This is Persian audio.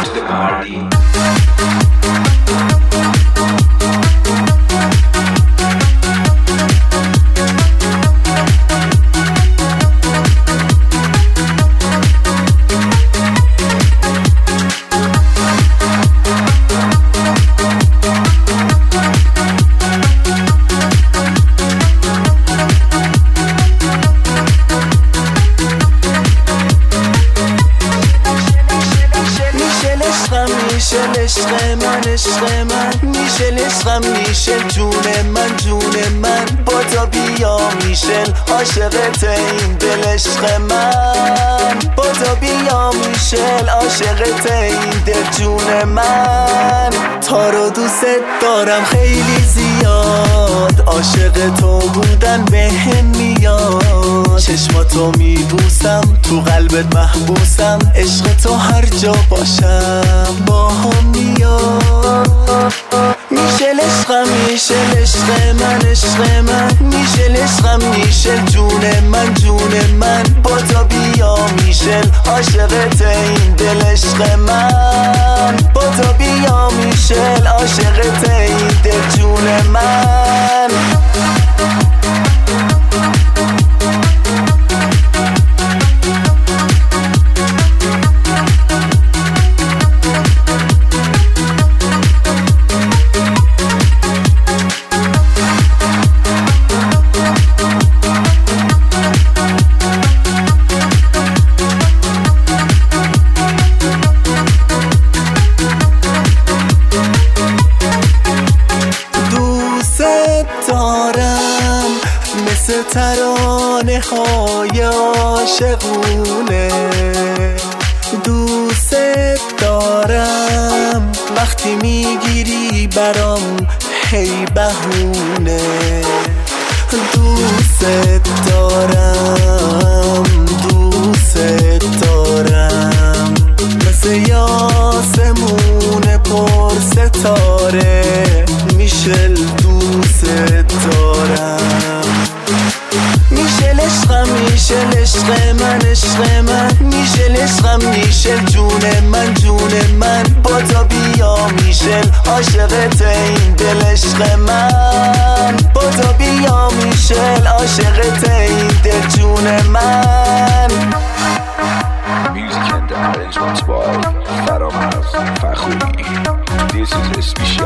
پشت مردی. میشل جون من با تو بیا میشل عاشقت این دل عشق من با تو بیا میشل عاشقت این دل جون من تا رو دوست دارم خیلی زیاد عاشق تو بودن بهم میاد چشماتو میبوسم تو قلبت محبوسم عشق تو هر جا باشم با هم میاد میشل عشقم میشل عشق من میشل عشقم میشل جون من با تو بیا میشل عاشقت این دل عشق من با تو بیا میشل عاشقت این دل جون من ترانه های عاشقونه دوست دارم وقتی میگیری برام هی بهونه دوست دارم مثل یاسمون پر ستاره میشل دوست دارم میشل عشقم میشل عشق من میشل عشقم میشل جون من با تو بیا میشل عاشقت این دل عشق من با تو بیا میشل عاشقت این دل جون من Music and arrangements by Faramaz Fakhouri. This is a special